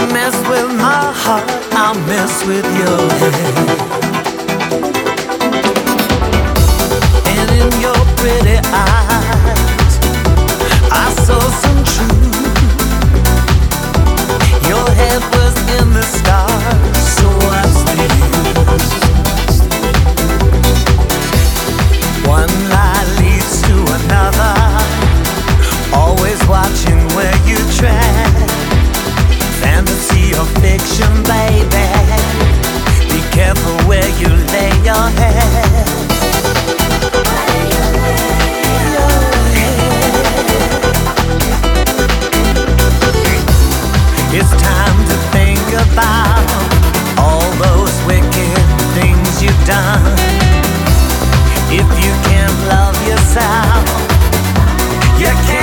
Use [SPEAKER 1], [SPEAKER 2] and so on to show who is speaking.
[SPEAKER 1] mess with my heart, I'll mess with your head. And in your pretty eyes, I saw some truth. Your head was in the stars, so what's the use? One lie leads to another, always watching where you tread. Fantasy or fiction, baby, be careful where you lay your head. It's time to think about all those wicked things you've done. If you can't love yourself, you can't